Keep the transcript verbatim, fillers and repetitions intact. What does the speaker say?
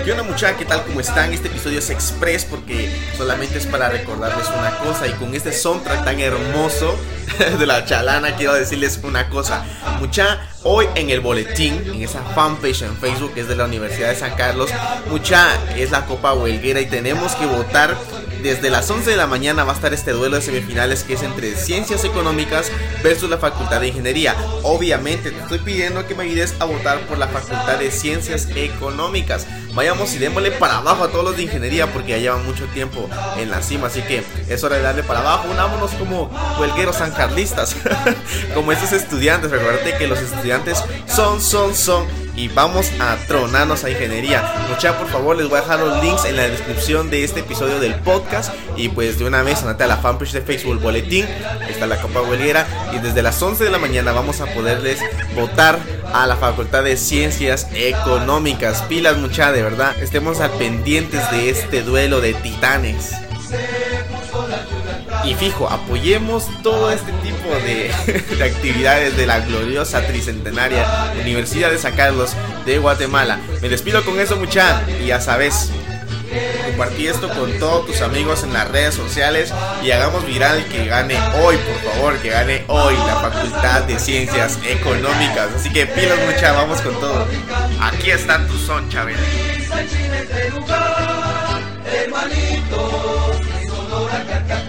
¿Qué onda muchachos? ¿Qué tal? ¿Cómo están? Este episodio es express porque solamente es para recordarles una cosa. Y con este soundtrack tan hermoso de la chalana quiero decirles una cosa. Mucha, hoy en el boletín, en esa fanpage en Facebook que es de la Universidad de San Carlos, mucha, es la Copa Huelguera y tenemos que votar. Desde las once de la mañana va a estar este duelo de semifinales que es entre Ciencias Económicas versus la Facultad de Ingeniería. Obviamente te estoy pidiendo que me ayudes a votar por la Facultad de Ciencias Económicas. Vayamos y démosle para abajo a todos los de Ingeniería porque ya llevan mucho tiempo en la cima. Así que es hora de darle para abajo. Unámonos como huelgueros sancarlistas. Como estos estudiantes. Recuerda que los estudiantes son, son, son y vamos a tronarnos a Ingeniería. Mucha, por favor, les voy a dejar los links en la descripción de este episodio del podcast. Y pues de una vez andate a la fanpage de Facebook Boletín. Está la Copa Huelguera. Y desde las once de la mañana vamos a poderles votar a la Facultad de Ciencias Económicas. Pilas mucha, de verdad. Estemos al pendientes de este duelo de titanes. Y fijo, apoyemos todo este tipo de, de actividades de la gloriosa tricentenaria Universidad de San Carlos de Guatemala. Me despido con eso mucha, y ya sabes, compartí esto con todos tus amigos en las redes sociales y hagamos viral que gane hoy, por favor, que gane hoy la Facultad de Ciencias Económicas. Así que pilas mucha, vamos con todo. Aquí está tu son, Chávez. Hermanito,